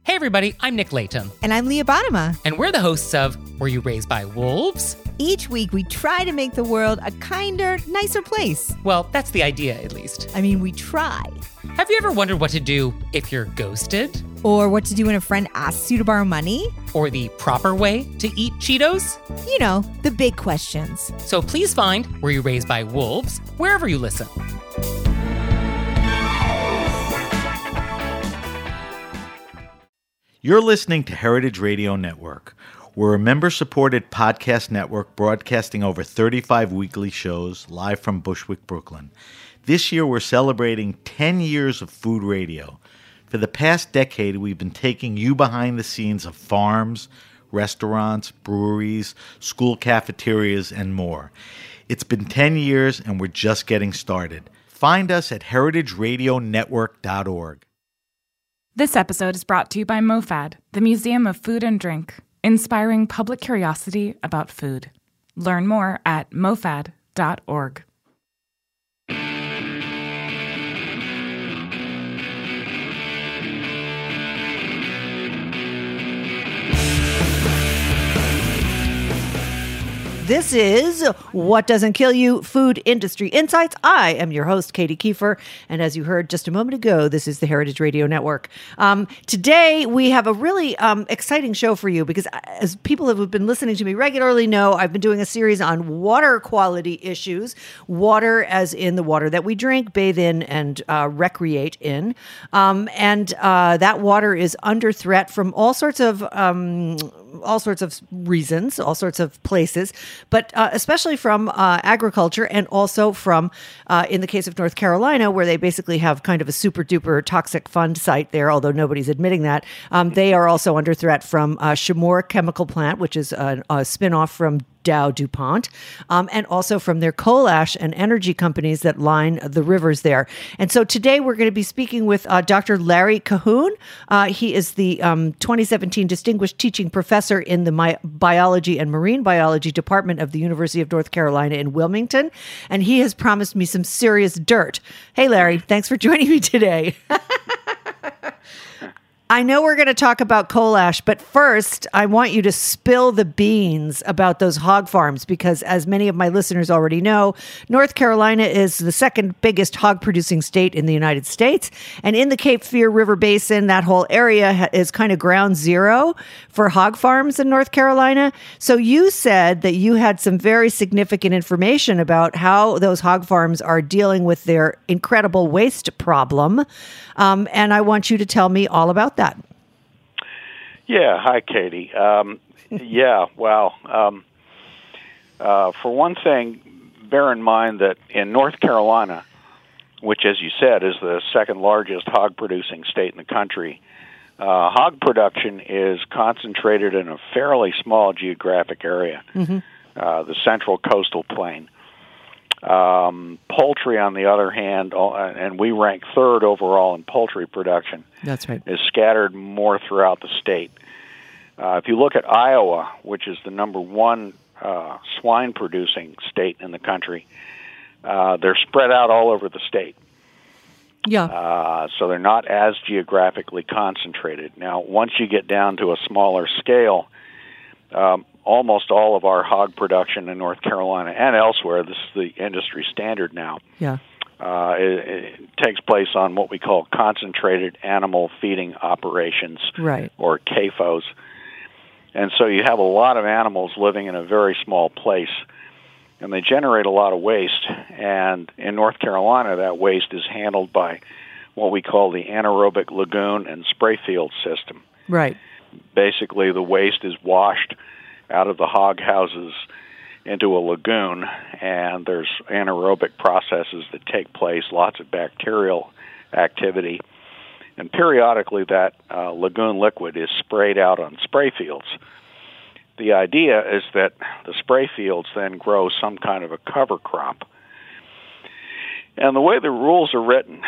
Hey everybody, I'm Nick Layton. And I'm Leah Bottima. And we're the hosts of Were You Raised by Wolves? Each week we try to make the world a kinder, nicer place. Well, that's the idea, at least. I mean, we try. Have you ever wondered what to do if you're ghosted? Or what to do when a friend asks you to borrow money? Or the proper way to eat Cheetos? You know, the big questions. So please find Were You Raised by Wolves wherever you listen. You're listening to Heritage Radio Network. We're a member-supported podcast network broadcasting over 35 weekly shows live from Bushwick, Brooklyn. This year, we're celebrating 10 years of food radio. For the past decade, we've been taking you behind the scenes of farms, restaurants, breweries, school cafeterias, and more. It's been 10 years, and we're just getting started. Find us at heritageradionetwork.org. This episode is brought to you by MoFad, the Museum of Food and Drink, inspiring public curiosity about food. Learn more at mofad.org. This is What Doesn't Kill You, Food Industry Insights. I am your host, Katie Kiefer, and as you heard just a moment ago, this is the Heritage Radio Network. Today, we have a really exciting show for you because as people who have been listening to me regularly know, I've been doing a series on water quality issues, water as in the water that we drink, bathe in, and recreate in. That water is under threat from all sorts of reasons, all sorts of places, but especially from agriculture and also from, in the case of North Carolina, where they basically have kind of a super duper toxic fund site there, although nobody's admitting that. They are also under threat from Chemours Chemical Plant, which is a spinoff from Dow DuPont, and also from their coal ash and energy companies that line the rivers there. And so today we're going to be speaking with Dr. Larry Cahoon. He is the 2017 Distinguished Teaching Professor in the Biology and Marine Biology Department of the University of North Carolina in Wilmington, and he has promised me some serious dirt. Hey, Larry, thanks for joining me today. I know we're going to talk about coal ash, but first, I want you to spill the beans about those hog farms because, as many of my listeners already know, North Carolina is the second biggest hog-producing state in the United States. And in the Cape Fear River Basin, that whole area is kind of ground zero for hog farms in North Carolina. So you said that you had some very significant information about how those hog farms are dealing with their incredible waste problem. And I want you to tell me all about that. Yeah. Hi, Katie. For one thing, bear in mind that in North Carolina, which, as you said, is the second largest hog-producing state in the country, hog production is concentrated in a fairly small geographic area, the Central Coastal Plain. Poultry, on the other hand, and we rank third overall in poultry production. That's right. Is scattered more throughout the state. If you look at Iowa, which is the number one swine-producing state in the country, they're spread out all over the state. Yeah. So they're not as geographically concentrated. Now, once you get down to a smaller scale, almost all of our hog production in North Carolina and elsewhere, this is the industry standard now, it takes place on what we call concentrated animal feeding operations, right, or CAFOs. And so you have a lot of animals living in a very small place, and they generate a lot of waste. And in North Carolina, that waste is handled by what we call the anaerobic lagoon and spray field system. Right. Basically, the waste is washed out of the hog houses into a lagoon, and there's anaerobic processes that take place, lots of bacterial activity, and periodically that lagoon liquid is sprayed out on spray fields. The idea is that the spray fields then grow some kind of a cover crop. And the way the rules are written,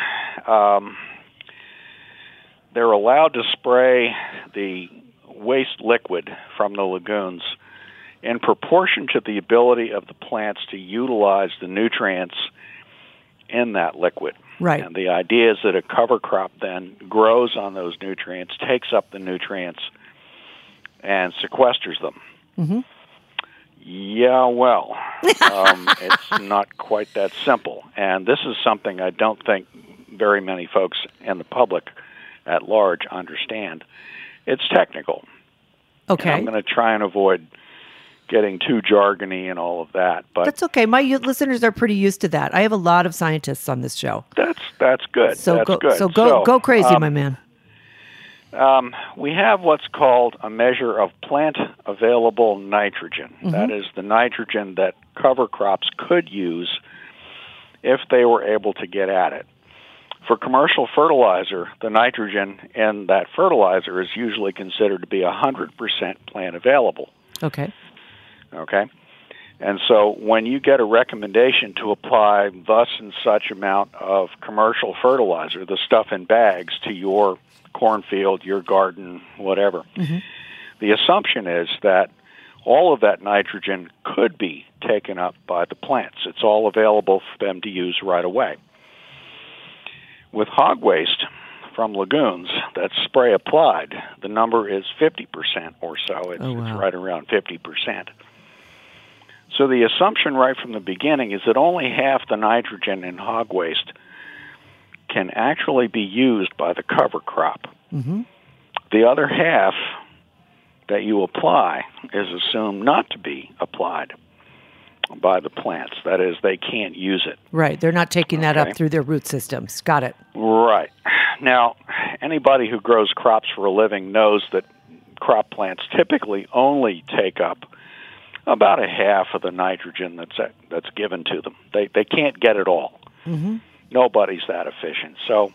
they're allowed to spray the waste liquid from the lagoons in proportion to the ability of the plants to utilize the nutrients in that liquid. Right. And the idea is that a cover crop then grows on those nutrients, takes up the nutrients, and sequesters them. Mm-hmm. Yeah, well, it's not quite that simple. And this is something I don't think very many folks in the public at large understand. It's technical. Okay. And I'm going to try and avoid getting too jargony and all of that. But that's okay. My listeners are pretty used to that. I have a lot of scientists on this show. That's good. So that's go, good. So go crazy, my man. We have what's called a measure of plant available nitrogen. Mm-hmm. That is the nitrogen that cover crops could use if they were able to get at it. For commercial fertilizer, the nitrogen in that fertilizer is usually considered to be 100% plant available. Okay. And so when you get a recommendation to apply thus and such amount of commercial fertilizer, the stuff in bags, to your cornfield, your garden, whatever, mm-hmm. the assumption is that all of that nitrogen could be taken up by the plants. It's all available for them to use right away. With hog waste from lagoons that's spray applied, the number is 50% or so. It's right around 50%. So the assumption right from the beginning is that only half the nitrogen in hog waste can actually be used by the cover crop. Mm-hmm. The other half that you apply is assumed not to be applied by the plants. That is, they can't use it. Right. They're not taking that up through their root systems. Got it. Right. Now, anybody who grows crops for a living knows that crop plants typically only take up about a half of the nitrogen that's given to them. They can't get it all. Mm-hmm. Nobody's that efficient. So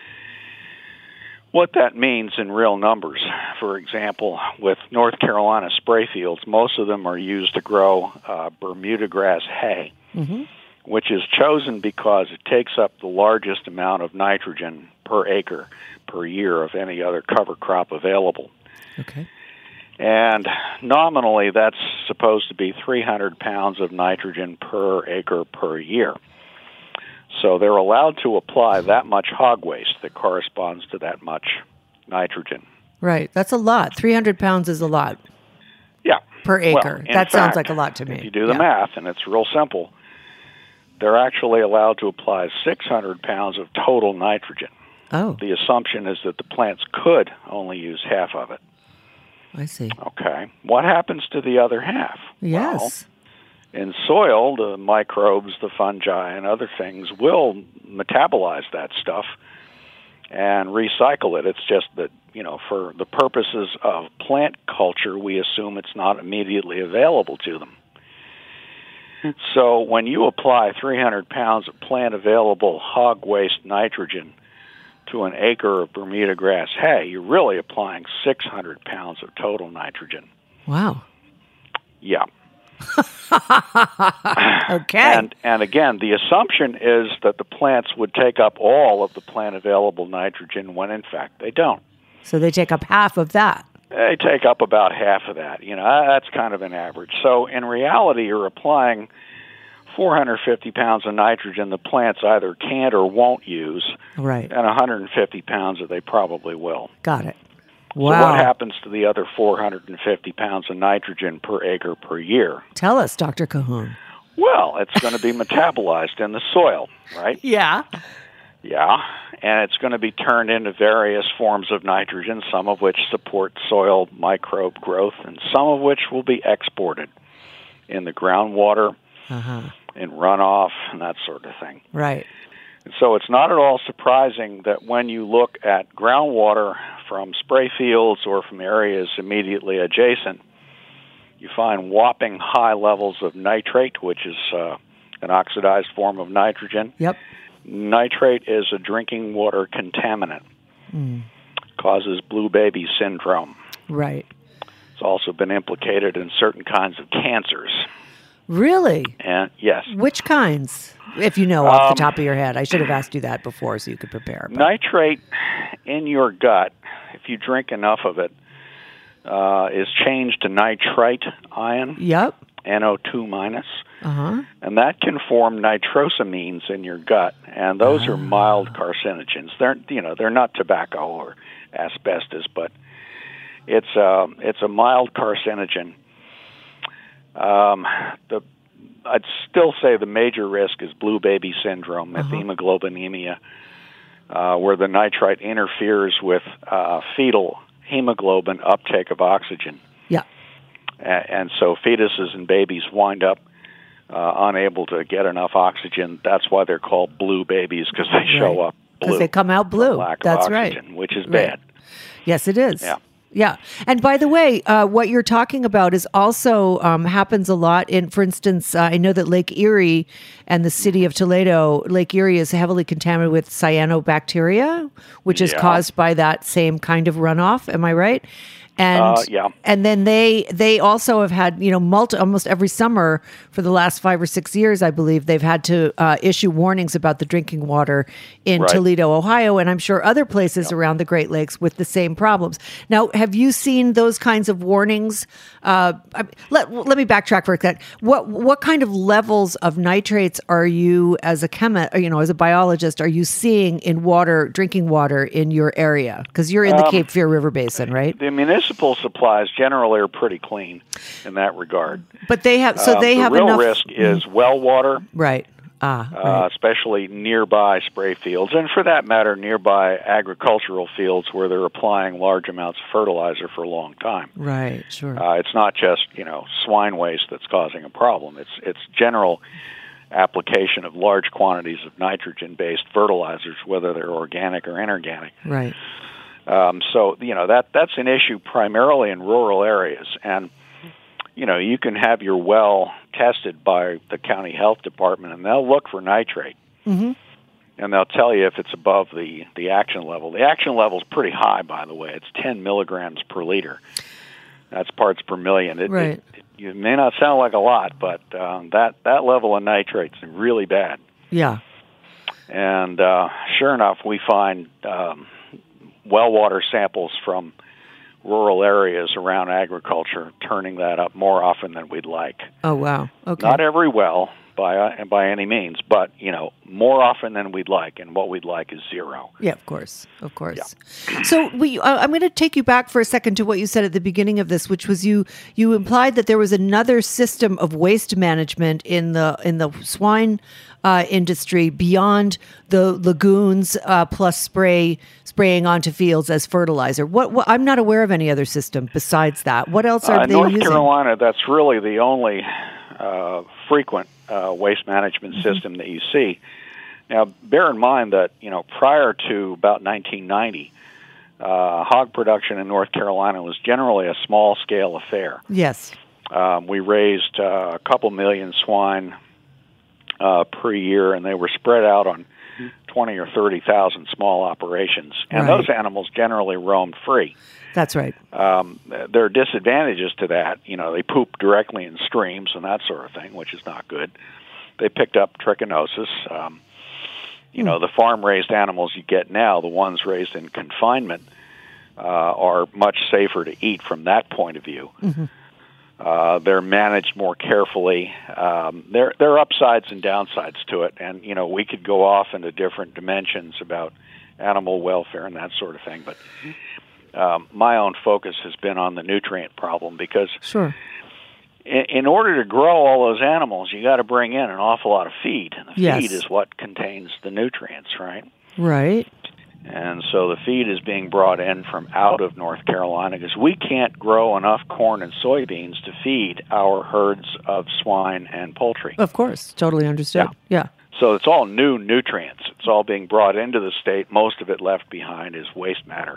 what that means in real numbers, for example, with North Carolina spray fields, most of them are used to grow Bermuda grass hay, mm-hmm. which is chosen because it takes up the largest amount of nitrogen per acre per year of any other cover crop available. Okay. And nominally, that's supposed to be 300 pounds of nitrogen per acre per year. So they're allowed to apply that much hog waste that corresponds to that much nitrogen. Right. That's a lot. 300 pounds is a lot. Yeah. Per acre. Well, that sounds like a lot to me. If you do the math, and it's real simple, they're actually allowed to apply 600 pounds of total nitrogen. Oh. The assumption is that the plants could only use half of it. I see. Okay. What happens to the other half? Yes. Well, in soil, the microbes, the fungi, and other things will metabolize that stuff and recycle it. It's just that, for the purposes of plant culture, we assume it's not immediately available to them. So when you apply 300 pounds of plant-available hog waste nitrogen to an acre of Bermuda grass hay, you're really applying 600 pounds of total nitrogen. Wow. Yeah. Okay. And again, the assumption is that the plants would take up all of the plant-available nitrogen when, in fact, they don't. So they take up half of that. They take up about half of that. That's kind of an average. So in reality, you're applying 450 pounds of nitrogen the plants either can't or won't use, right? And 150 pounds that they probably will. Got it. Wow. So what happens to the other 450 pounds of nitrogen per acre per year? Tell us, Dr. Cahoon. Well, it's going to be metabolized in the soil, right? Yeah. Yeah, and it's going to be turned into various forms of nitrogen, some of which support soil microbe growth, and some of which will be exported in the groundwater, in runoff, and that sort of thing. Right. And so it's not at all surprising that when you look at groundwater from spray fields or from areas immediately adjacent, you find whopping high levels of nitrate, which is an oxidized form of nitrogen. Yep. Nitrate is a drinking water contaminant. Causes blue baby syndrome. Right. It's also been implicated in certain kinds of cancers. Really? And yes. Which kinds? If you know off the top of your head. I should have asked you that before so you could prepare. But. Nitrate in your gut, if you drink enough of it, is changed to nitrite ion. Yep. NO2 minus, and that can form nitrosamines in your gut, and those are mild carcinogens. They're not tobacco or asbestos, but it's a mild carcinogen. I'd still say the major risk is blue baby syndrome, methemoglobinemia, where the nitrite interferes with fetal hemoglobin uptake of oxygen. Yeah. And so fetuses and babies wind up unable to get enough oxygen. That's why they're called blue babies, because they show up blue. Because they come out blue. Lack That's of oxygen, right. which is bad. Yes, it is. Yeah. Yeah. And by the way, what you're talking about is also happens a lot in, for instance, I know that Lake Erie and the city of Toledo, Lake Erie is heavily contaminated with cyanobacteria, which is caused by that same kind of runoff. Am I right? And and then they also have had, almost every summer for the last 5 or 6 years, I believe, they've had to issue warnings about the drinking water in Toledo, Ohio, and I'm sure other places around the Great Lakes with the same problems. Now, have you seen those kinds of warnings? Let me backtrack for a second. What kind of levels of nitrates are you, as a chemist, as a biologist, are you seeing in water, drinking water in your area? Because you're in the Cape Fear River Basin, right? The municipal supplies generally are pretty clean in that regard. But they have, they have enough. The real risk is well water, right? Especially nearby spray fields, and for that matter, nearby agricultural fields where they're applying large amounts of fertilizer for a long time. Right, sure. It's not just swine waste that's causing a problem. It's general application of large quantities of nitrogen-based fertilizers, whether they're organic or inorganic. Right. So that's an issue primarily in rural areas, and you can have your well tested by the county health department, and they'll look for nitrate, and they'll tell you if it's above the action level. The action level is pretty high, by the way. It's 10 milligrams per liter. That's parts per million. It may not sound like a lot, but that level of nitrate's really bad. Yeah. And sure enough, we find well water samples from rural areas around agriculture turning that up more often than we'd like. Oh, wow. Okay. Not every well by any means, but more often than we'd like, and what we'd like is zero. Yeah, of course. Yeah. So I'm going to take you back for a second to what you said at the beginning of this, which was you implied that there was another system of waste management in the swine industry beyond the lagoons plus spraying onto fields as fertilizer. What I'm not aware of any other system besides that. What else are they using? North Carolina, that's really the only frequent waste management system that you see. Now, bear in mind that prior to about 1990, hog production in North Carolina was generally a small-scale affair. Yes. We raised a couple million swine per year, and they were spread out on 20 or 30,000 small operations. And those animals generally roamed free. That's right. There are disadvantages to that. They poop directly in streams and that sort of thing, which is not good. They picked up trichinosis. The farm-raised animals you get now, the ones raised in confinement, are much safer to eat from that point of view. They're managed more carefully. There are upsides and downsides to it, and we could go off into different dimensions about animal welfare and that sort of thing. But my own focus has been on the nutrient problem because in order to grow all those animals, you got to bring in an awful lot of feed, and the feed is what contains the nutrients, right? Right. And so the feed is being brought in from out of North Carolina because we can't grow enough corn and soybeans to feed our herds of swine and poultry. Of course. Totally understood. Yeah. So it's all new nutrients. It's all being brought into the state. Most of it left behind is waste matter.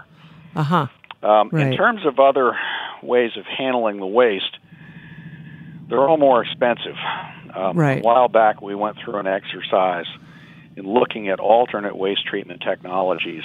In terms of other ways of handling the waste, they're all more expensive. A while back, we went through an exercise in looking at alternate waste treatment technologies.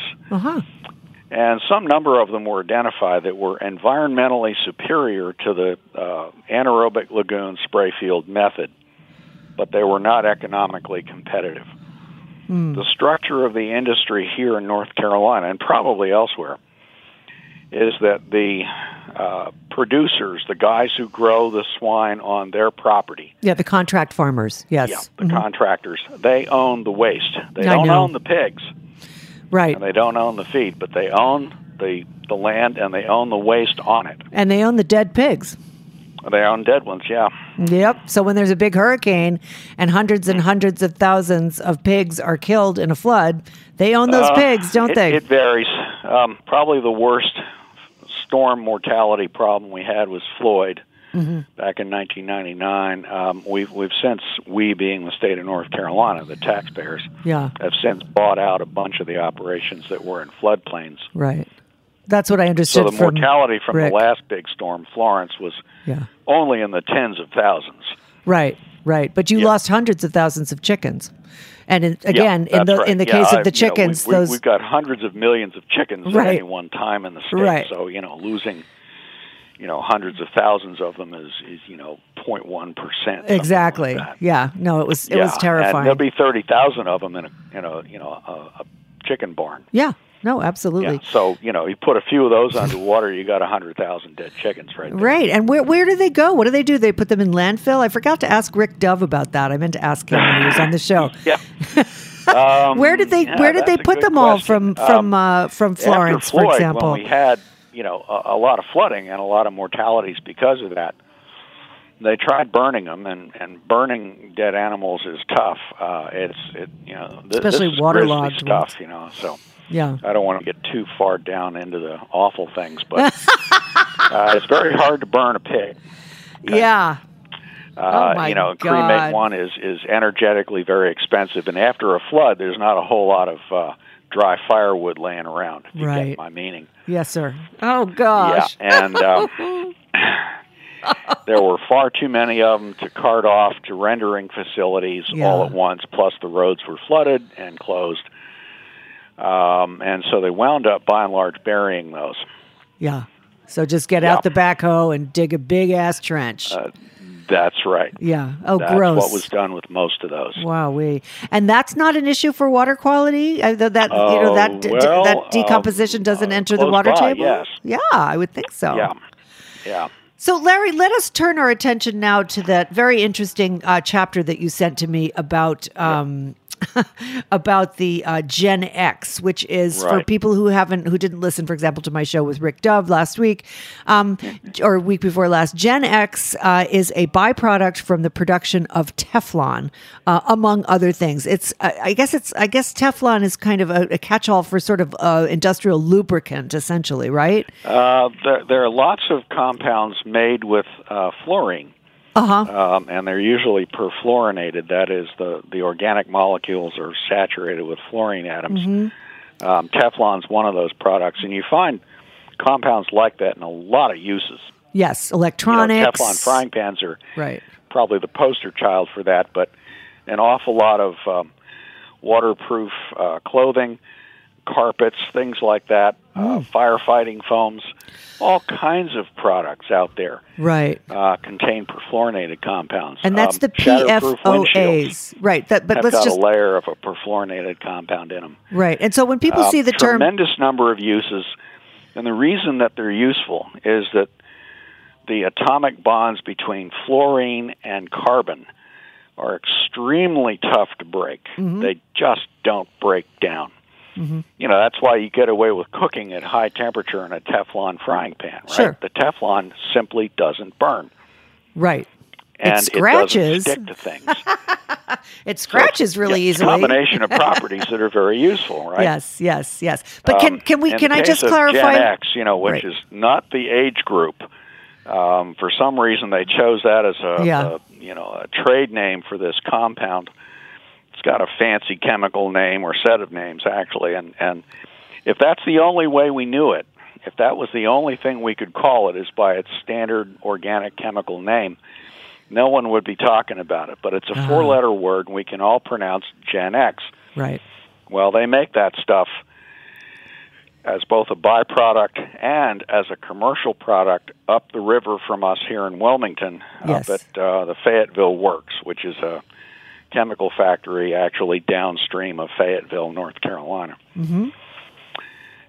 And some number of them were identified that were environmentally superior to the anaerobic lagoon spray field method, but they were not economically competitive. The structure of the industry here in North Carolina, and probably elsewhere, is that the producers, the guys who grow the swine on their property. Yeah, the contract farmers. Yes. Yeah, the contractors. They own the waste. They I don't know. own the pigs. Right. And they don't own the feed, but they own the land and they own the waste on it. And they own the dead pigs. They own dead ones, yeah. Yep. So when there's a big hurricane and hundreds of thousands of pigs are killed in a flood, they own those pigs, don't they? It varies. Probably the worst storm mortality problem we had was Floyd back in 1999. We've since, we being the state of North Carolina, the taxpayers, have since bought out a bunch of the operations that were in floodplains. Right. That's what I understood. So the mortality from Rick. the last big storm, Florence, was only in the tens of thousands. Right, right. But you lost hundreds of thousands of chickens. And in the right. case of the chickens, we've got hundreds of millions of chickens at any one time in the state. Right. So losing hundreds of thousands of them is 0.1%. Exactly. Like yeah. No, it was terrifying. And there'll be 30,000 of them in a chicken barn. Yeah. No, absolutely. Yeah. So you put a few of those underwater, you got 100,000 dead chickens right there. Right. And where do they go? What do? They put them in landfill? I forgot to ask Rick Dove about that. I meant to ask him when he was on the show. Yeah. Where did they put them all from Florence, Floyd, for example? When we had a lot of flooding and a lot of mortalities because of that, they tried burning them, and burning dead animals is tough. Especially this is waterlogged stuff, So yeah, I don't want to get too far down into the awful things, but it's very hard to burn a pig. Okay? Yeah. Oh my God. Cremate one is energetically very expensive, and after a flood, there's not a whole lot of dry firewood laying around. If you get my meaning. Yes, sir. Oh gosh. Yeah, and there were far too many of them to cart off to rendering facilities all at once. Plus, the roads were flooded and closed, and so they wound up by and large burying those. Yeah. So just get out the backhoe and dig a big ass trench. That's right. Yeah. Oh, that's gross. What was done with most of those. Wow-wee. And that's not an issue for water quality? That decomposition doesn't enter the water table? Yes. Yeah, I would think so. Yeah. So, Larry, let us turn our attention now to that very interesting chapter that you sent to me about about the Gen X, which is for people who didn't listen, for example, to my show with Rick Dove last week, or week before last. Gen X is a byproduct from the production of Teflon, among other things. I guess Teflon is kind of a catch-all for sort of industrial lubricant, essentially, right? There are lots of compounds made with fluorine. And they're usually perfluorinated. That is, the organic molecules are saturated with fluorine atoms. Teflon's one of those products, and you find compounds like that in a lot of uses. Yes, electronics. Teflon frying pans are right. Probably the poster child for that, but an awful lot of waterproof clothing, carpets, things like that, firefighting foams, all kinds of products out there contain perfluorinated compounds. And that's the PFOAs. Right. But let's got just a layer of a perfluorinated compound in them. Right. And so when people see the term... Tremendous number of uses, and the reason that they're useful is that the atomic bonds between fluorine and carbon are extremely tough to break. They just don't break down. That's why you get away with cooking at high temperature in a Teflon frying pan, right? Sure. The Teflon simply doesn't burn. Right. And it scratches. It doesn't stick to things. It scratches really easily. A combination of properties that are very useful, right? Yes. But can I just clarify? Gen X, which is not the age group. For some reason, they chose that as a trade name for this compound. It's got a fancy chemical name or set of names, actually, and if that's the only way we knew it, if that was the only thing we could call it is by its standard organic chemical name, no one would be talking about it. But it's a four-letter word, and we can all pronounce Gen X. Right. Well, they make that stuff as both a byproduct and as a commercial product up the river from us here in Wilmington, up at the Fayetteville Works, which is a chemical factory actually downstream of Fayetteville, North Carolina.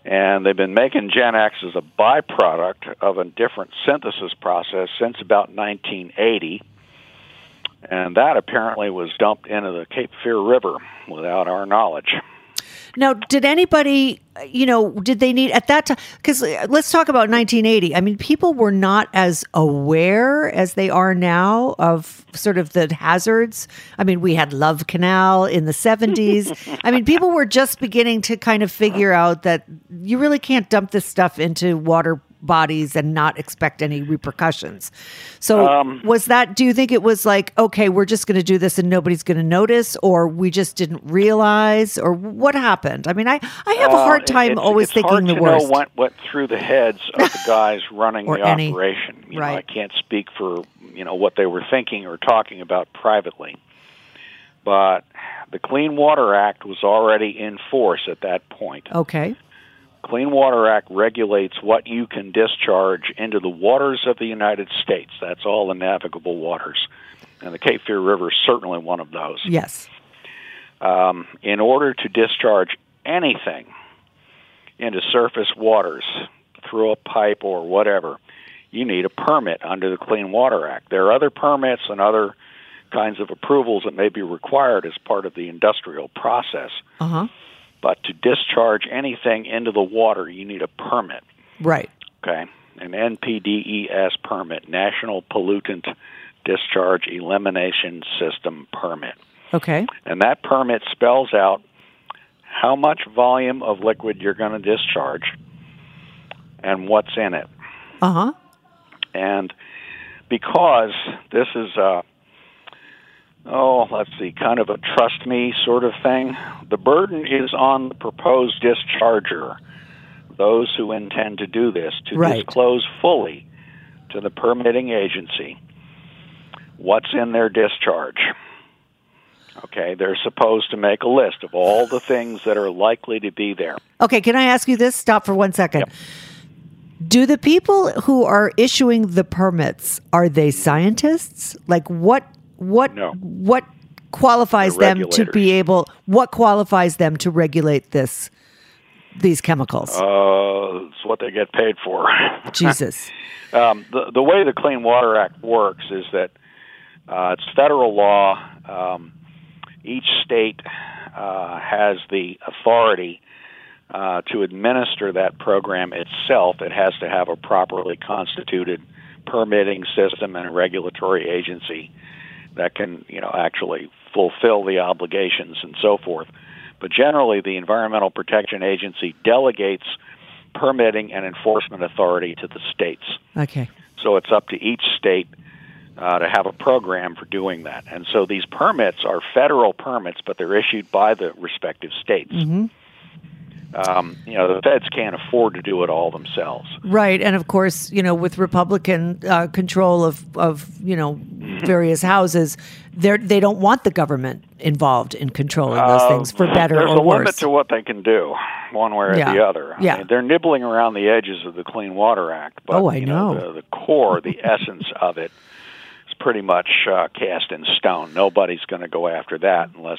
And they've been making Gen X as a byproduct of a different synthesis process since about 1980. And that apparently was dumped into the Cape Fear River without our knowledge. Now, did anybody, did they need at that time? Because let's talk about 1980. I mean, people were not as aware as they are now of sort of the hazards. I mean, we had Love Canal in the 70s. I mean, people were just beginning to kind of figure out that you really can't dump this stuff into water bodies and not expect any repercussions. So was that, do you think it was like, okay, we're just going to do this and nobody's going to notice, or we just didn't realize, or what happened? I mean, I have a hard time always thinking the worst. It's hard to know what went through the heads of the guys running the operation. Right. I can't speak for, what they were thinking or talking about privately. But the Clean Water Act was already in force at that point. Okay. Clean Water Act regulates what you can discharge into the waters of the United States. That's all the navigable waters. And the Cape Fear River is certainly one of those. Yes. In order to discharge anything into surface waters through a pipe or whatever, you need a permit under the Clean Water Act. There are other permits and other kinds of approvals that may be required as part of the industrial process. Uh-huh. But to discharge anything into the water, you need a permit. Right. Okay. An NPDES permit, National Pollutant Discharge Elimination System permit. Okay. And that permit spells out how much volume of liquid you're going to discharge and what's in it. Uh-huh. And because this is kind of a trust me sort of thing, the burden is on the proposed discharger, those who intend to do this, to disclose fully to the permitting agency what's in their discharge. Okay, they're supposed to make a list of all the things that are likely to be there. Okay, can I ask you this? Stop for 1 second. Yep. Do the people who are issuing the permits, are they scientists? Like what qualifies them to be able, what qualifies them to regulate these chemicals? It's what they get paid for. Jesus. The way the Clean Water Act works is that it's federal law. Each state has the authority to administer that program itself. It has to have a properly constituted permitting system and a regulatory agency that can, actually fulfill the obligations and so forth. But generally, the Environmental Protection Agency delegates permitting and enforcement authority to the states. Okay. So it's up to each state to have a program for doing that. And so these permits are federal permits, but they're issued by the respective states. Mm-hmm. The feds can't afford to do it all themselves. Right. And of course, with Republican control of various houses, they don't want the government involved in controlling those things, for better or worse. There's a limit to what they can do, one way or the other. Yeah. I mean, they're nibbling around the edges of the Clean Water Act, but I know. The core, the essence of it is pretty much cast in stone. Nobody's going to go after that unless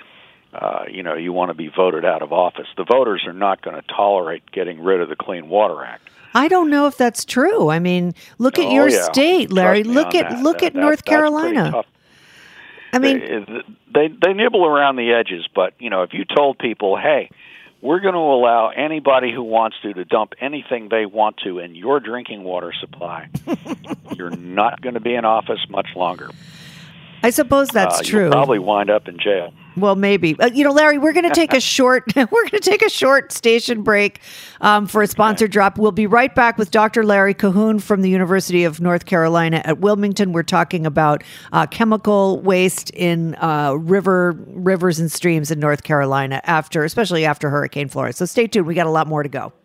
you want to be voted out of office. The voters are not going to tolerate getting rid of the Clean Water Act. I don't know if that's true. I mean, look at your state, Larry. Look at North Carolina. I mean, they nibble around the edges, but if you told people, hey, we're going to allow anybody who wants to dump anything they want to in your drinking water supply, you're not going to be in office much longer. I suppose that's true. You'll probably wind up in jail. Well, maybe. Larry, we're going to take a short station break for a sponsor drop. We'll be right back with Dr. Larry Cahoon from the University of North Carolina at Wilmington. We're talking about chemical waste in rivers and streams in North Carolina especially after Hurricane Florence. So stay tuned. We got a lot more to go.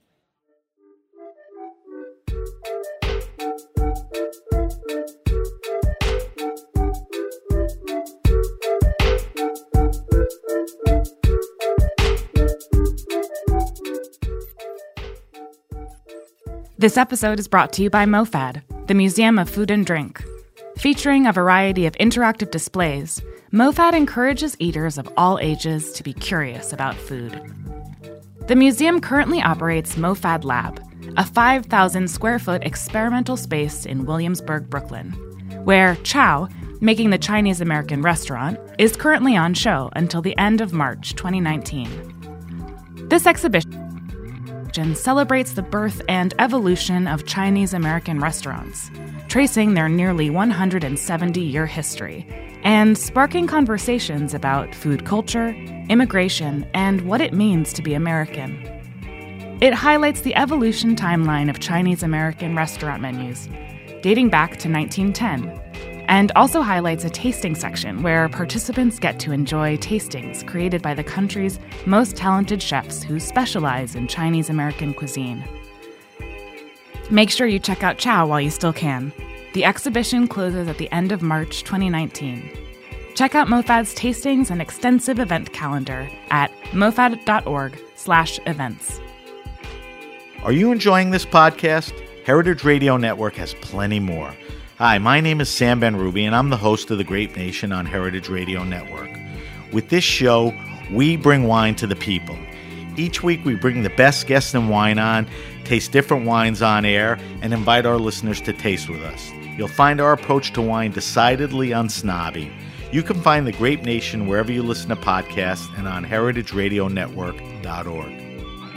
This episode is brought to you by MoFad, the Museum of Food and Drink. Featuring a variety of interactive displays, MoFad encourages eaters of all ages to be curious about food. The museum currently operates MoFad Lab, a 5,000 square foot experimental space in Williamsburg, Brooklyn, where Chow, making the Chinese American restaurant, is currently on show until the end of March 2019. This exhibition celebrates the birth and evolution of Chinese American restaurants, tracing their nearly 170-year history, and sparking conversations about food culture, immigration, and what it means to be American. It highlights the evolution timeline of Chinese American restaurant menus, dating back to 1910, and also highlights a tasting section where participants get to enjoy tastings created by the country's most talented chefs who specialize in Chinese American cuisine. Make sure you check out Chow while you still can. The exhibition closes at the end of March 2019. Check out MoFad's tastings and extensive event calendar at mofad.org/events. Are you enjoying this podcast? Heritage Radio Network has plenty more. Hi, my name is Sam Ben-Ruby, and I'm the host of The Grape Nation on Heritage Radio Network. With this show, we bring wine to the people. Each week, we bring the best guests in wine on, taste different wines on air, and invite our listeners to taste with us. You'll find our approach to wine decidedly unsnobby. You can find The Grape Nation wherever you listen to podcasts and on heritageradionetwork.org.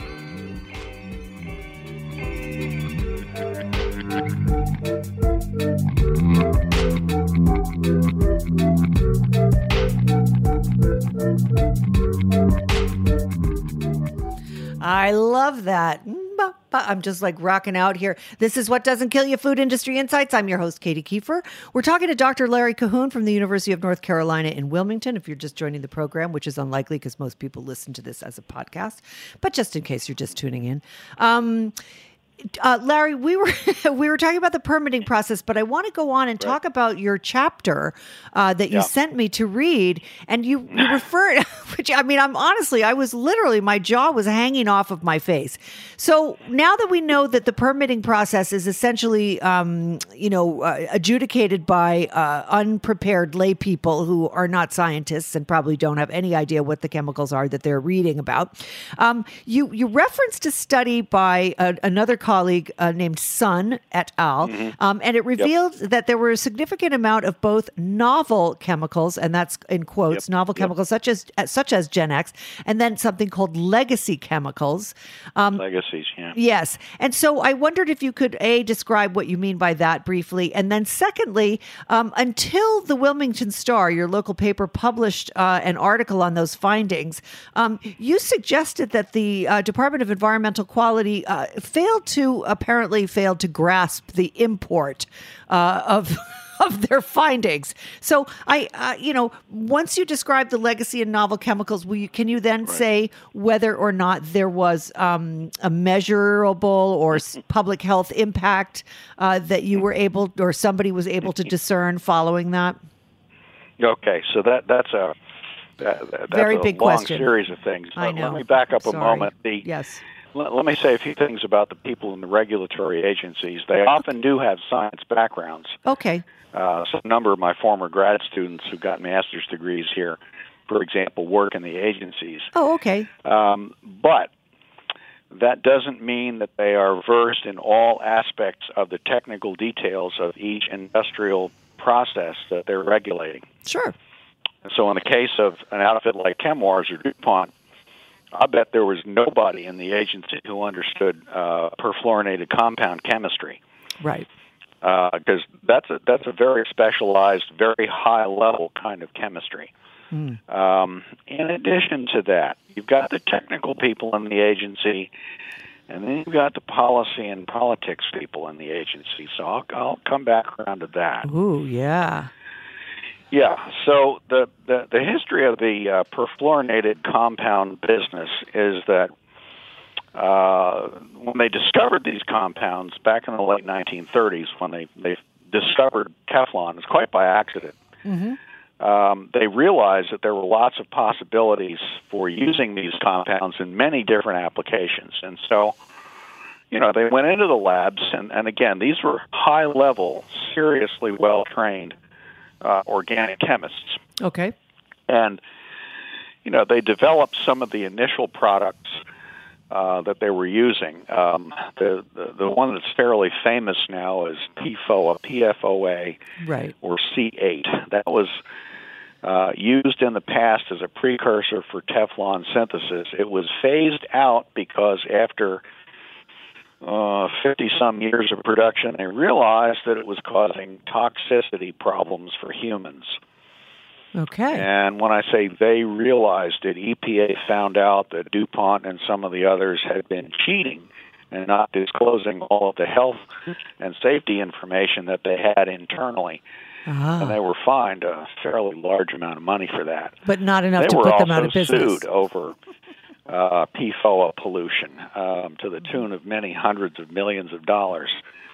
I love that. I'm just like rocking out here. This is What Doesn't Kill You, Food Industry Insights. I'm your host, Katie Kiefer. We're talking to Dr. Larry Cahoon from the University of North Carolina in Wilmington. If you're just joining the program, which is unlikely because most people listen to this as a podcast, but just in case you're just tuning in. Larry, we were talking about the permitting process, but I want to go on and talk about your chapter that you sent me to read, and you referred, which I mean, I was literally, my jaw was hanging off of my face. So now that we know that the permitting process is essentially, adjudicated by unprepared lay people who are not scientists and probably don't have any idea what the chemicals are that they're reading about, you referenced a study by another colleague named Sun et al. And it revealed that there were a significant amount of both novel chemicals, and that's in quotes, novel chemicals such as Gen X, and then something called legacy chemicals. Legacies, yeah. Yes. And so I wondered if you could, A, describe what you mean by that briefly, and then secondly, until the Wilmington Star, your local paper, published an article on those findings, you suggested that the Department of Environmental Quality failed to grasp the import of their findings. So once you describe the legacy and novel chemicals, can you then say whether or not there was a measurable or public health impact that you were able, or somebody was able to discern following that? Okay, so that's a very big long question. Series of things. I know. Let me back up a Sorry. moment. Yes. Let me say a few things about the people in the regulatory agencies. They often do have science backgrounds. Okay. So a number of my former grad students who got master's degrees here, for example, work in the agencies. Oh, okay. But that doesn't mean that they are versed in all aspects of the technical details of each industrial process that they're regulating. Sure. So in the case of an outfit like Chemours or DuPont, I bet there was nobody in the agency who understood perfluorinated compound chemistry. Right. Because that's a very specialized, very high-level kind of chemistry. In addition to that, you've got the technical people in the agency, and then you've got the policy and politics people in the agency. So I'll come back around to that. Ooh, yeah. Yeah, so the history of the perfluorinated compound business is that when they discovered these compounds back in the late 1930s, when they discovered Teflon, it's quite by accident, they realized that there were lots of possibilities for using these compounds in many different applications. And so, they went into the labs, and again, these were high-level, seriously well-trained organic chemists. Okay. And, they developed some of the initial products that they were using. The one that's fairly famous now is PFOA, PFOA, Right. or C8. That was used in the past as a precursor for Teflon synthesis. It was phased out because after 50-some years of production, they realized that it was causing toxicity problems for humans. Okay. And when I say they realized it, EPA found out that DuPont and some of the others had been cheating and not disclosing all of the health and safety information that they had internally. And they were fined a fairly large amount of money for that. But not enough they to were put them out also of business. sued over PFOA pollution to the tune of many hundreds of millions of dollars.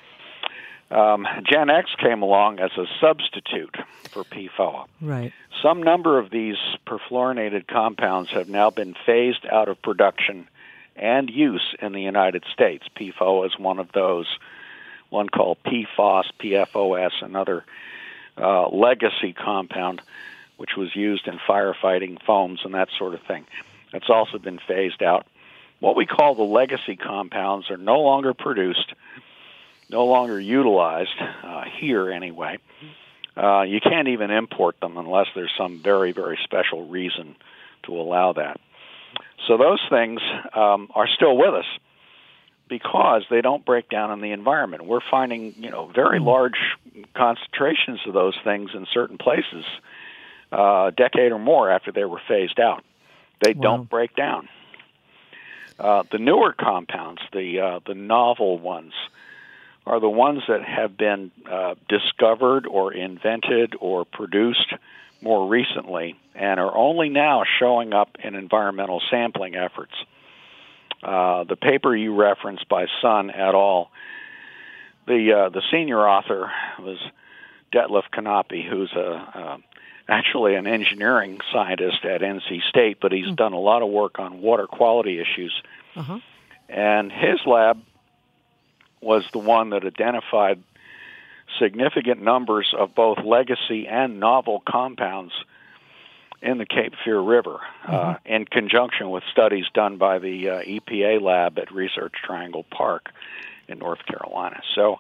Gen X came along as a substitute for PFOA. Right. Some number of these perfluorinated compounds have now been phased out of production and use in the United States. PFOA is one of those, one called PFOS, PFOS, another legacy compound, which was used in firefighting foams and that sort of thing. That's also been phased out. What we call the legacy compounds are no longer produced, no longer utilized, here anyway. You can't even import them unless there's some very, very special reason to allow that. So those things are still with us because they don't break down in the environment. We're finding, very large concentrations of those things in certain places a decade or more after they were phased out. They don't break down. The newer compounds, the novel ones, are the ones that have been discovered or invented or produced more recently and are only now showing up in environmental sampling efforts. The paper you referenced by Sun et al., the senior author was Detlef Kanape, who's actually an engineering scientist at NC State, but he's done a lot of work on water quality issues. And his lab was the one that identified significant numbers of both legacy and novel compounds in the Cape Fear River, in conjunction with studies done by the EPA lab at Research Triangle Park in North Carolina. So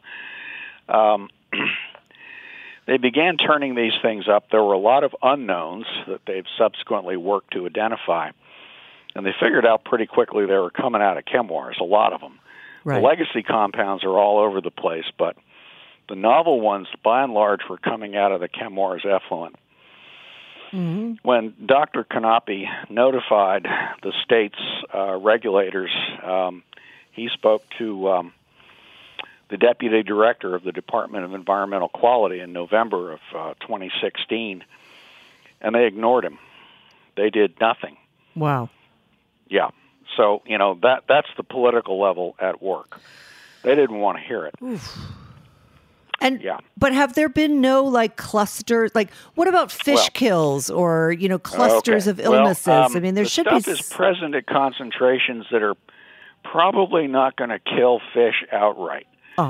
they began turning these things up. There were a lot of unknowns that they've subsequently worked to identify, and they figured out pretty quickly they were coming out of chemours, a lot of them. Right. The legacy compounds are all over the place, but the novel ones, by and large, were coming out of the chemours effluent. When Dr. Kanape notified the state's regulators, he spoke to the deputy director of the Department of Environmental Quality in November of 2016, and they ignored him. They did nothing. Wow. Yeah. So, that's the political level at work. They didn't want to hear it. Oof. And but have there been no clusters? What about fish kills or clusters of illnesses? I mean, there should be. Stuff is present at concentrations that are probably not going to kill fish outright.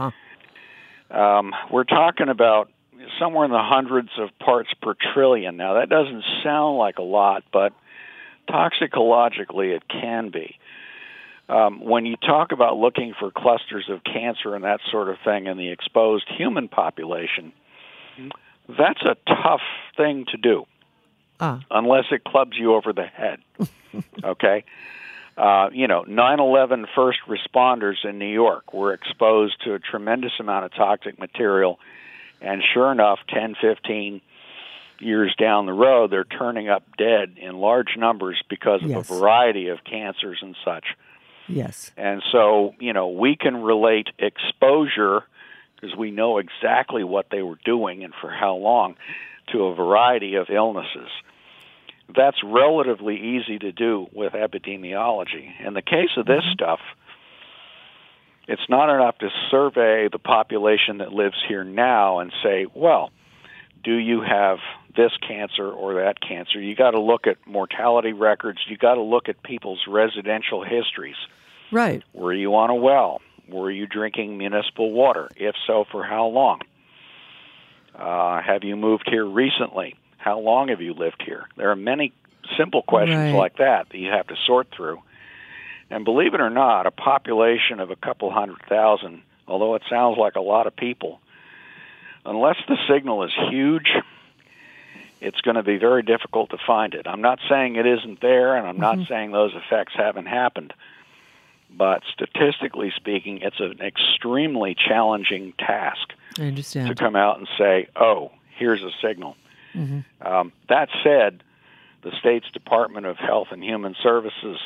We're talking about somewhere in the hundreds of parts per trillion. Now, that doesn't sound like a lot, but toxicologically it can be. When you talk about looking for clusters of cancer and that sort of thing in the exposed human population, that's a tough thing to do unless it clubs you over the head. Okay? 9/11 first responders in New York were exposed to a tremendous amount of toxic material, and sure enough, 10, 15 years down the road, they're turning up dead in large numbers because of a variety of cancers and such. Yes. And so, we can relate exposure, because we know exactly what they were doing and for how long, to a variety of illnesses. That's relatively easy to do with epidemiology. In the case of this stuff, it's not enough to survey the population that lives here now and say, well, do you have this cancer or that cancer? You got to look at mortality records. You got to look at people's residential histories. Right. Were you on a well? Were you drinking municipal water? If so, for how long? Have you moved here recently? How long have you lived here? There are many simple questions like that you have to sort through. And believe it or not, a population of a couple 100,000, although it sounds like a lot of people, unless the signal is huge, it's going to be very difficult to find it. I'm not saying it isn't there, and I'm not saying those effects haven't happened. But statistically speaking, it's an extremely challenging task I understand. to come out and say, oh, here's a signal. That said, the state's Department of Health and Human Services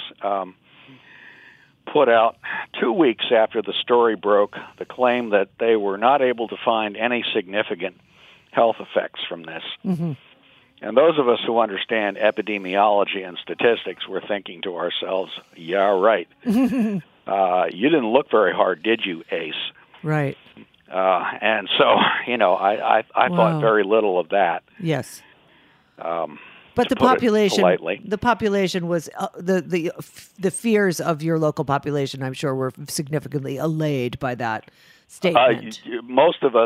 put out 2 weeks after the story broke the claim that they were not able to find any significant health effects from this. And those of us who understand epidemiology and statistics were thinking to ourselves, yeah, right. You didn't look very hard, did you, Ace? Right. And so, I thought very little of that. Yes. But the population was the fears of your local population, I'm sure, were significantly allayed by that statement. Most of us,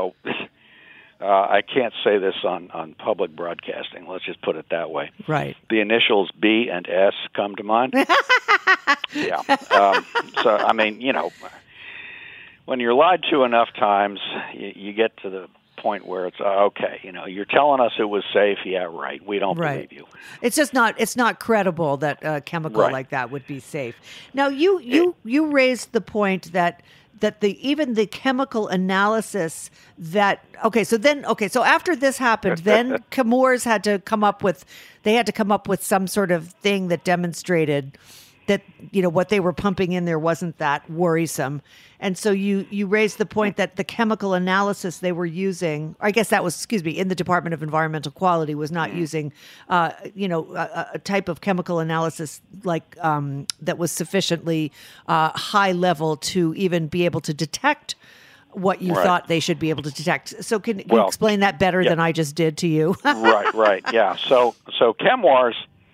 I can't say this on public broadcasting. Let's just put it that way. Right. The initials B and S come to mind. Yeah. So, I mean, when you're lied to enough times, you get to the point where it's okay. You're telling us it was safe. Yeah, right. We don't believe you. It's just not. It's not credible that a chemical like that would be safe. Now, you raised the point that even the chemical analysis so after this happened, then Chemours had to come up with some sort of thing that demonstrated that what they were pumping in there wasn't that worrisome. And so you raised the point that the chemical analysis they were using, I guess that was, in the Department of Environmental Quality was not using, a type of chemical analysis like that was sufficiently high level to even be able to detect what you thought they should be able to detect. So can you explain that better than I just did to you? Right. Yeah. So Chemours,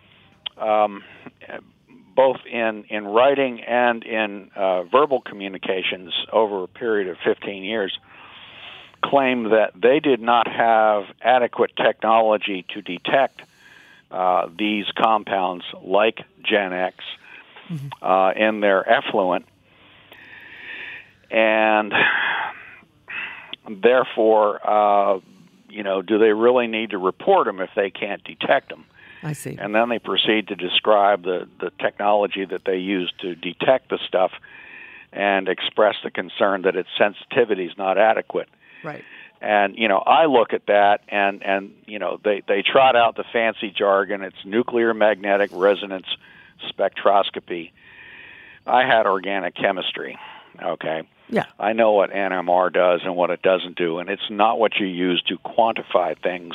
both in writing and in verbal communications over a period of 15 years, claim that they did not have adequate technology to detect these compounds like Gen X in their effluent. And therefore, do they really need to report them if they can't detect them? I see. And then they proceed to describe the technology that they use to detect the stuff and express the concern that its sensitivity is not adequate. Right. And, I look at that and they trot out the fancy jargon. It's nuclear magnetic resonance spectroscopy. I had organic chemistry, okay? Yeah. I know what NMR does and what it doesn't do, and it's not what you use to quantify things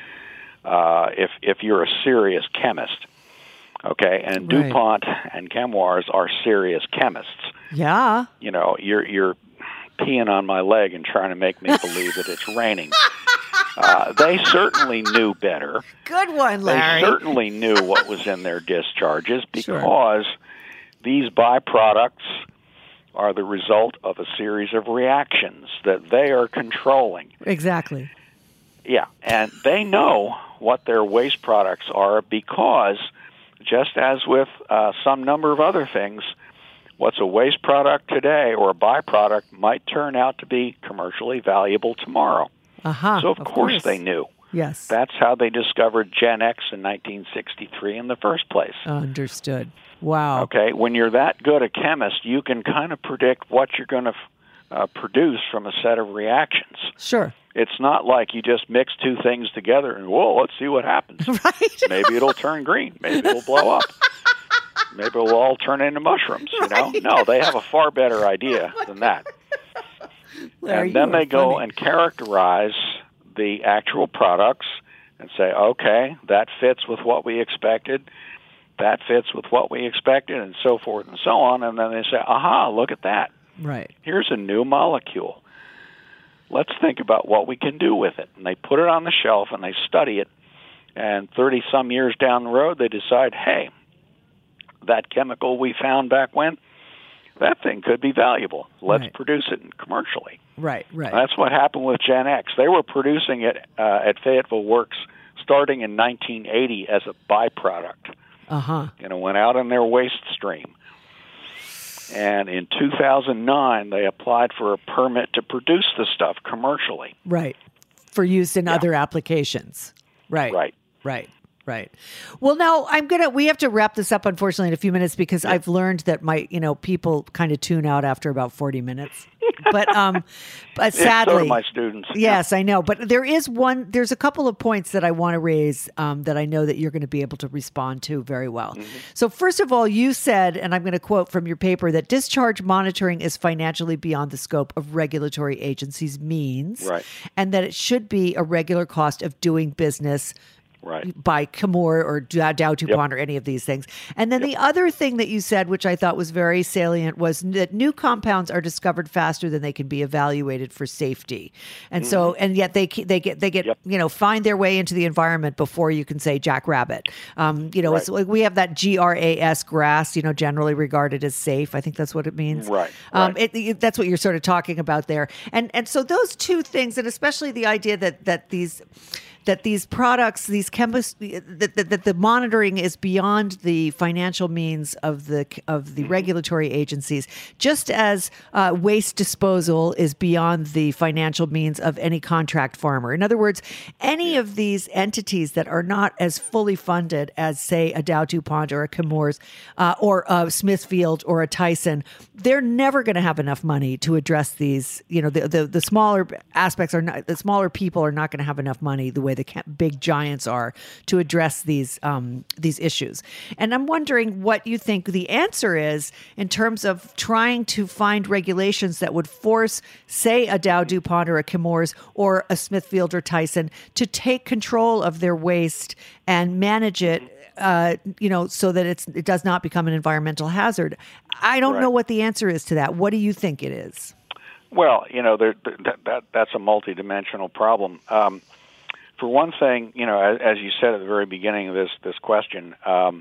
if you're a serious chemist, okay? And DuPont and Chemours are serious chemists. Yeah. You're peeing on my leg and trying to make me believe that it's raining. They certainly knew better. Good one, Larry. They certainly knew what was in their discharges because these byproducts are the result of a series of reactions that they are controlling. Exactly. Yeah, and they know what their waste products are because, just as with some number of other things, what's a waste product today or a byproduct might turn out to be commercially valuable tomorrow. So, of course they knew. Yes. That's how they discovered Gen X in 1963 in the first place. Understood. Wow. Okay, when you're that good a chemist, you can kind of predict what you're going to produce from a set of reactions. Sure. It's not like you just mix two things together and, let's see what happens. Right. Maybe it'll turn green. Maybe it'll blow up. Maybe it'll all turn into mushrooms, No, they have a far better idea than that. Larry, and then they go and characterize the actual products and say, okay, that fits with what we expected, that fits with what we expected, and so forth and so on. And then they say, aha, look at that. Right. Here's a new molecule. Let's think about what we can do with it. And they put it on the shelf and they study it. And 30-some years down the road, they decide, hey, that chemical we found back when, that thing could be valuable. Let's produce it commercially. Right. That's what happened with Gen X. They were producing it at Fayetteville Works starting in 1980 as a byproduct. Went out in their waste stream. And in 2009, they applied for a permit to produce the stuff commercially. Right. For use in other applications. Right. Right. Right. Right. Well, now we have to wrap this up, unfortunately, in a few minutes because I've learned that people kind of tune out after about 40 minutes. But sadly, so do my students. Yes, I know. But there's a couple of points that I want to raise that I know that you're going to be able to respond to very well. Mm-hmm. So first of all, you said, and I'm going to quote from your paper, that discharge monitoring is financially beyond the scope of regulatory agencies' means, right, and that it should be a regular cost of doing business. Right. By Chemours or Dow DuPont or any of these things. And then the other thing that you said, which I thought was very salient, was that new compounds are discovered faster than they can be evaluated for safety. And so, and yet they get find their way into the environment before you can say jackrabbit. It's like we have that GRAS, grass, generally regarded as safe. I think that's what it means. Right. That's what you're sort of talking about there. And so those two things, and especially the idea that these products, these chemists, that the monitoring is beyond the financial means of the regulatory agencies, just as waste disposal is beyond the financial means of any contract farmer. In other words, any of these entities that are not as fully funded as, say, a Dow DuPont or a Chemours or a Smithfield or a Tyson, they're never going to have enough money to address these. The smaller aspects are not, the smaller people are not going to have enough money the way the big giants are to address these issues. And I'm wondering what you think the answer is in terms of trying to find regulations that would force, say, a Dow DuPont or a Chemours or a Smithfield or Tyson to take control of their waste and manage it so that it does not become an environmental hazard. I don't know what the answer is to that. What do you think it is? Well, that's a multidimensional problem. For one thing, as you said at the very beginning of this question,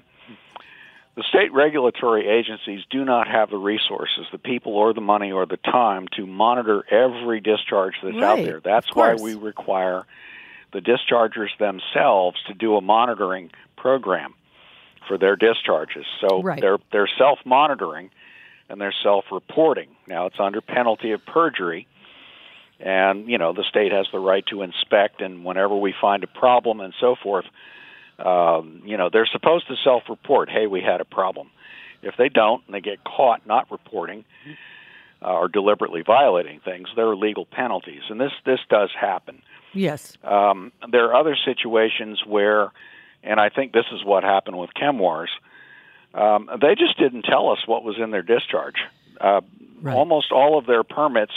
the state regulatory agencies do not have the resources, the people or the money or the time to monitor every discharge that's out there. That's why we require the dischargers themselves to do a monitoring program for their discharges. So they're self-monitoring and they're self-reporting. Now, it's under penalty of perjury. And, the state has the right to inspect, and whenever we find a problem and so forth, they're supposed to self-report, hey, we had a problem. If they don't, and they get caught not reporting or deliberately violating things, there are legal penalties. And this does happen. Yes. There are other situations where, and I think this is what happened with Chemours, they just didn't tell us what was in their discharge. Almost all of their permits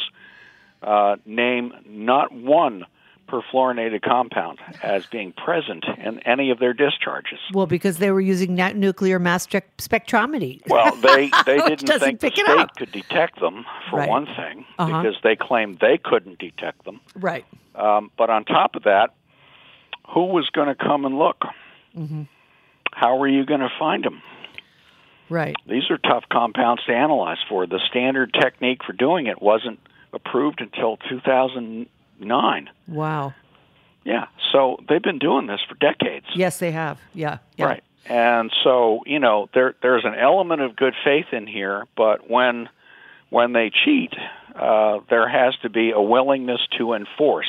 name not one perfluorinated compound as being present in any of their discharges. Well, because they were using nuclear mass spectrometry. Well, they didn't think the state could detect them, for one thing, because they claimed they couldn't detect them. Right. But on top of that, who was going to come and look? Mm-hmm. How were you going to find them? Right. These are tough compounds to analyze for. The standard technique for doing it wasn't approved until 2009. Wow. Yeah, so they've been doing this for decades. Yes, they have. Yeah. Right. And so, there's an element of good faith in here, but when they cheat, there has to be a willingness to enforce.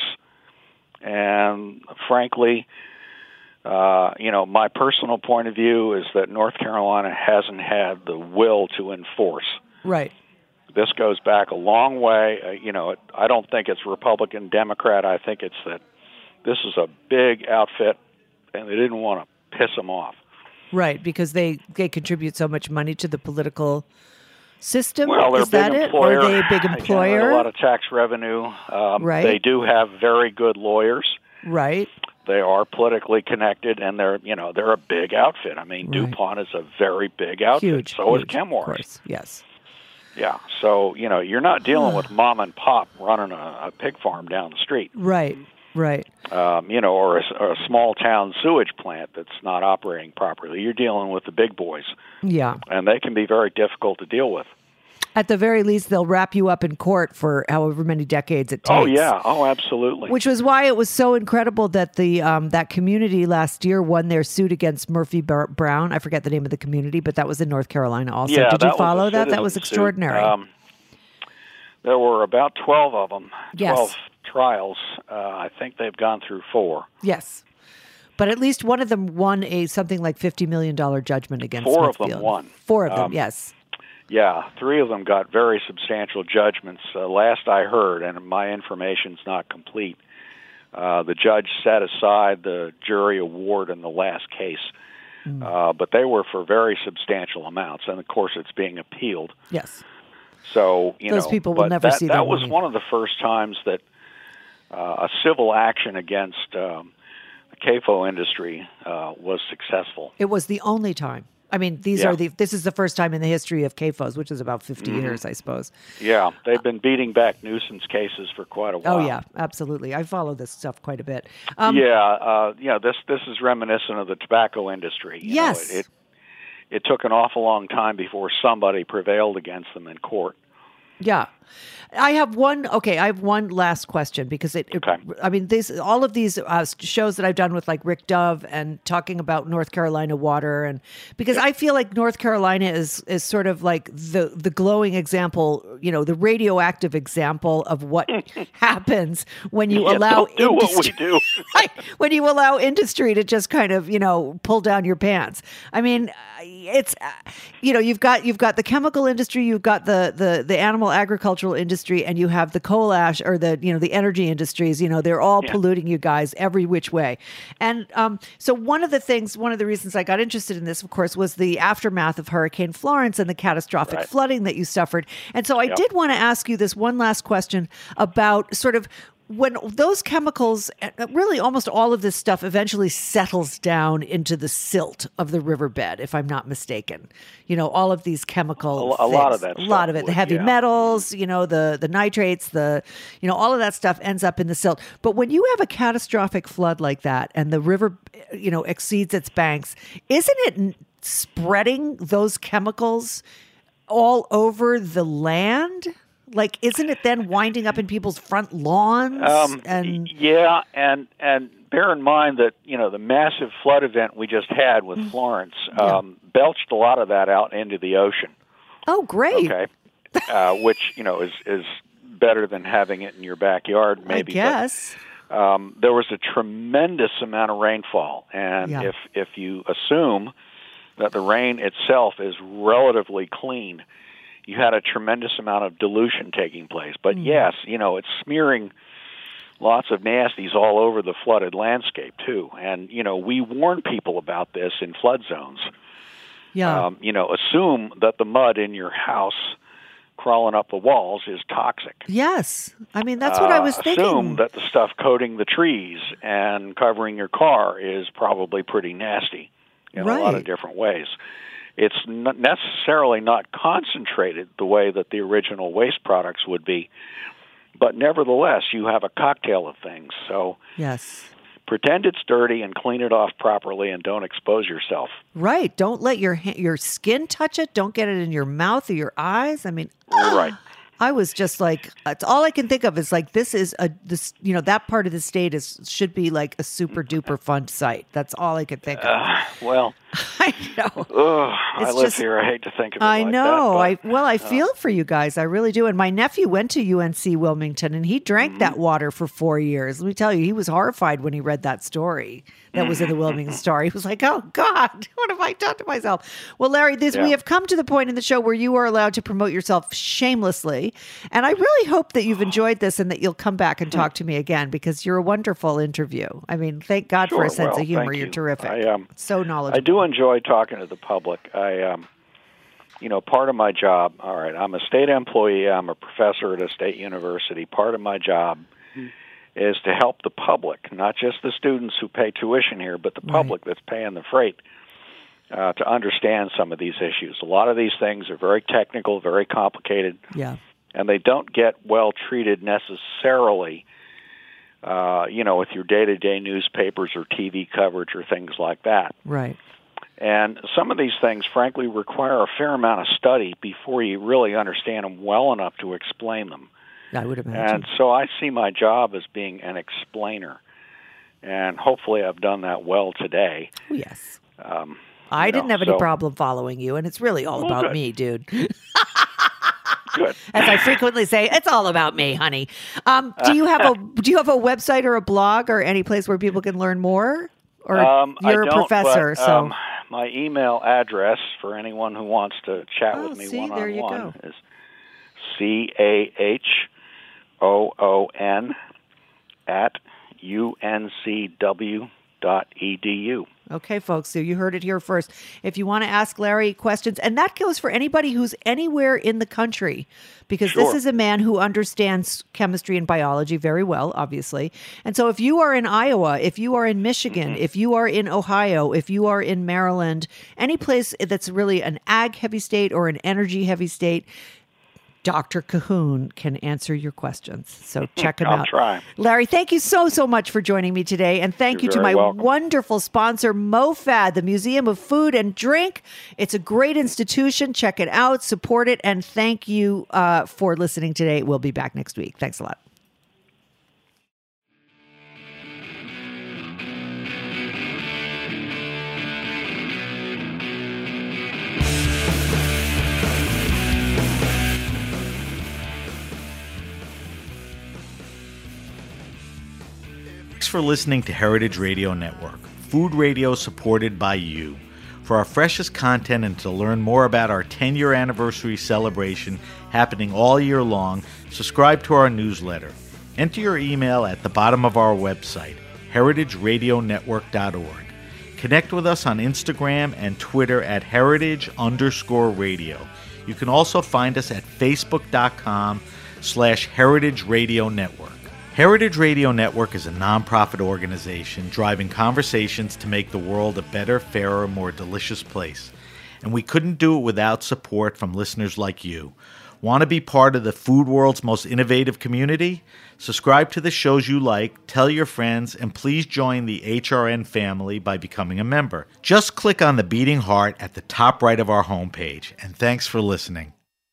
And frankly, my personal point of view is that North Carolina hasn't had the will to enforce. Right. This goes back a long way. I don't think it's Republican, Democrat. I think it's that this is a big outfit, and they didn't want to piss them off. Right, because they contribute so much money to the political system. Well, they're is that big it? employer. Or are they a big employer? Again, a lot of tax revenue. They do have very good lawyers. Right. They are politically connected, and they're a big outfit. I mean, DuPont is a very big outfit. Huge. So is Chemours. Of course. Yes. Yeah, so, you're not dealing with mom and pop running a pig farm down the street. Right. Or a small town sewage plant that's not operating properly. You're dealing with the big boys. Yeah. And they can be very difficult to deal with. At the very least, they'll wrap you up in court for however many decades it takes. Oh, yeah. Oh, absolutely. Which was why it was so incredible that the that community last year won their suit against Murphy Brown. I forget the name of the community, but that was in North Carolina also. Yeah, Did you follow that? That was suit. extraordinary. There were about 12 of them, 12 Yes. trials. I think they've gone through 4. Yes. But at least one of them won something like $50 million judgment against 4 Smithfield. of them won. 4 of them, yes. Yeah, 3 of them got very substantial judgments. Last I heard, and my information's not complete, the judge set aside the jury award in the last case. But they were for very substantial amounts, and of course it's being appealed. Yes. So, Those people will never see that their was money. one of the first times that a civil action against the CAFO industry was successful. It was the only time. I mean, this is the first time in the history of CAFOs, which is about 50 years, I suppose. Yeah, they've been beating back nuisance cases for quite a while. Oh, yeah, absolutely. I follow this stuff quite a bit. This is reminiscent of the tobacco industry. You yes. know, it took an awful long time before somebody prevailed against them in court. Yeah. I have one last question because all of these shows that I've done with like Rick Dove and talking about North Carolina water, and because I feel like North Carolina is sort of like the glowing example, the radioactive example of what happens when you allow do what we do. when you allow industry to just kind of, pull down your pants. I mean, it's, you've got the chemical industry, you've got the animal agricultural industry, and you have the coal ash or the energy industries. They're all polluting you guys every which way. And so one of the reasons I got interested in this, of course, was the aftermath of Hurricane Florence and the catastrophic flooding that you suffered. And so I did want to ask you this one last question about sort of when those chemicals, really almost all of this stuff eventually settles down into the silt of the riverbed, if I'm not mistaken. All of these chemical a lot of that stuff a lot of it, would, the heavy metals, the nitrates, all of that stuff ends up in the silt. But when you have a catastrophic flood like that and the river, exceeds its banks, isn't it spreading those chemicals all over the land? Like, isn't it then winding up in people's front lawns? And bear in mind that the massive flood event we just had with Florence belched a lot of that out into the ocean. Oh, great! Okay, which is better than having it in your backyard, maybe. I guess. But, there was a tremendous amount of rainfall, and if you assume that the rain itself is relatively clean, you had a tremendous amount of dilution taking place. But yes, it's smearing lots of nasties all over the flooded landscape too. And, we warn people about this in flood zones. Yeah. Assume that the mud in your house crawling up the walls is toxic. Yes. I mean, that's what I was thinking. Assume that the stuff coating the trees and covering your car is probably pretty nasty in a lot of different ways. It's not necessarily not concentrated the way that the original waste products would be, but nevertheless, you have a cocktail of things. So yes, pretend it's dirty and clean it off properly, and don't expose yourself. Right. Don't let your skin touch it. Don't get it in your mouth or your eyes. I mean, right. I was just like, it's all I can think of is like, that part of the state should be like a super duper fun site. That's all I could think of. I know. I live here. I hate to think of it. I know. That, I feel for you guys. I really do. And my nephew went to UNC Wilmington, and he drank that water for 4 years. Let me tell you, he was horrified when he read that story that was in the Wilmington Star. He was like, "Oh God, what have I done to myself?" Well, Larry, we have come to the point in the show where you are allowed to promote yourself shamelessly, and I really hope that you've enjoyed this and that you'll come back and talk to me again, because you're a wonderful interview. I mean, thank God for a sense of humor. You're terrific. So knowledgeable. I do enjoy talking to the public. Part of my job, all right, I'm a state employee, I'm a professor at a state university. Part of my job is to help the public, not just the students who pay tuition here, but the public that's paying the freight, to understand some of these issues. A lot of these things are very technical, very complicated, and they don't get well treated necessarily, with your day-to-day newspapers or TV coverage or things like that. Right. And some of these things, frankly, require a fair amount of study before you really understand them well enough to explain them. I would imagine. And so I see my job as being an explainer. And hopefully I've done that well today. Oh, yes. I didn't have any problem following you, and it's really all about me, dude. Good. As I frequently say, it's all about me, honey. Do you have a website or a blog or any place where people can learn more? Or you're a professor, so my email address for anyone who wants to chat with me one-on-one is CAHOON@uncw.edu. Okay, folks, so you heard it here first. If you want to ask Larry questions, and that goes for anybody who's anywhere in the country, because this is a man who understands chemistry and biology very well, obviously. And so if you are in Iowa, if you are in Michigan, if you are in Ohio, if you are in Maryland, any place that's really an ag-heavy state or an energy-heavy state, Dr. Cahoon can answer your questions. So check him out. I'll try. Larry, thank you so much for joining me today. And thank you to my wonderful sponsor, MoFad, the Museum of Food and Drink. It's a great institution. Check it out, support it. And thank you for listening today. We'll be back next week. Thanks a lot. Thanks for listening to Heritage Radio Network, food radio supported by you. For our freshest content and to learn more about our 10-year anniversary celebration happening all year long, subscribe to our newsletter. Enter your email at the bottom of our website, heritageradionetwork.org. Connect with us on Instagram and Twitter at heritage_radio. You can also find us at facebook.com/Heritage Radio Network. Heritage Radio Network is a nonprofit organization driving conversations to make the world a better, fairer, more delicious place. And we couldn't do it without support from listeners like you. Want to be part of the food world's most innovative community? Subscribe to the shows you like, tell your friends, and please join the HRN family by becoming a member. Just click on the beating heart at the top right of our homepage. And thanks for listening.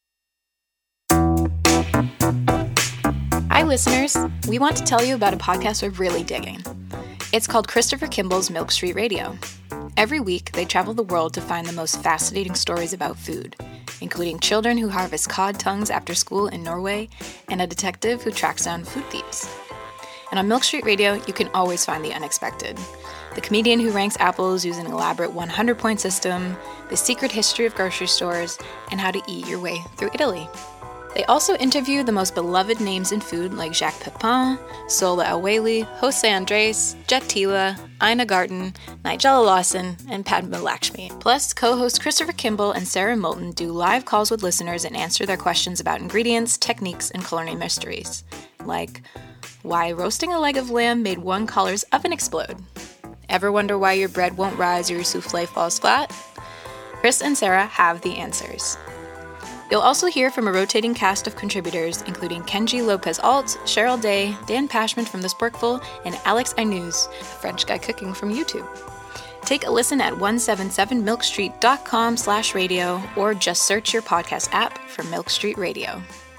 Hi, listeners. We want to tell you about a podcast we're really digging. It's called Christopher Kimball's Milk Street Radio. Every week, they travel the world to find the most fascinating stories about food, including children who harvest cod tongues after school in Norway and a detective who tracks down food thieves. And on Milk Street Radio, you can always find the unexpected. The comedian who ranks apples using an elaborate 100-point system, the secret history of grocery stores, and how to eat your way through Italy. They also interview the most beloved names in food like Jacques Pepin, Sola El-Waylly, Jose Andres, Jet Tila, Ina Garten, Nigella Lawson, and Padma Lakshmi. Plus, co-hosts Christopher Kimball and Sarah Moulton do live calls with listeners and answer their questions about ingredients, techniques, and culinary mysteries. Like, why roasting a leg of lamb made one color's oven explode? Ever wonder why your bread won't rise or your souffle falls flat? Chris and Sarah have the answers. You'll also hear from a rotating cast of contributors, including Kenji Lopez-Alt, Cheryl Day, Dan Pashman from The Sporkful, and Alex Aynouz, a French guy cooking from YouTube. Take a listen at 177milkstreet.com/radio or just search your podcast app for Milk Street Radio.